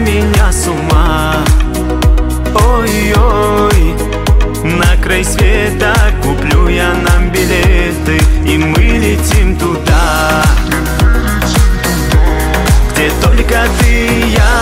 меня с ума. Ой-ой, на край света куплю я нам билеты, и мы летим туда, где только ты и я.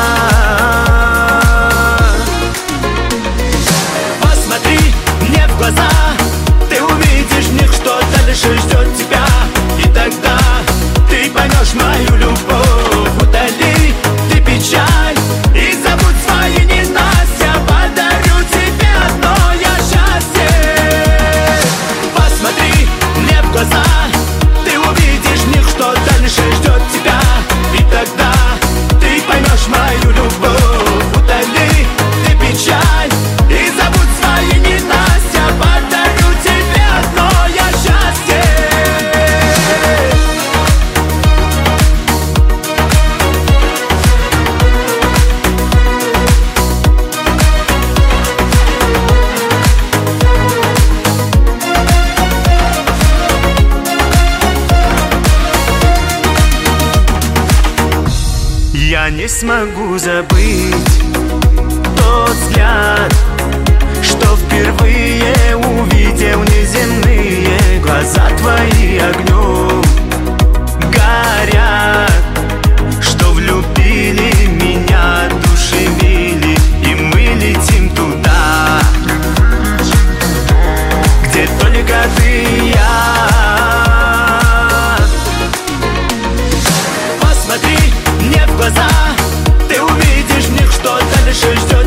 Посмотри мне в глаза, ты увидишь в них, что дальше ждет тебя. И тогда ты поймешь мою любовь. Удали ты печаль и забудь свои ненастья. Подарю тебе одно я счастье. Посмотри мне в глаза, ты увидишь в них, что дальше ждет тебя. И тогда ты поймешь мою любовь. Удали ты печаль и забудь свои ненастья. Подарю тебе одно я счастье. Я не смогу забыть тот взгляд, что впервые увидел неземные. Глаза твои огнем горят, что влюбили меня, одушевили. И мы летим туда, где только ты и я. Посмотри мне в глаза, ты увидишь в них, что дальше ждет.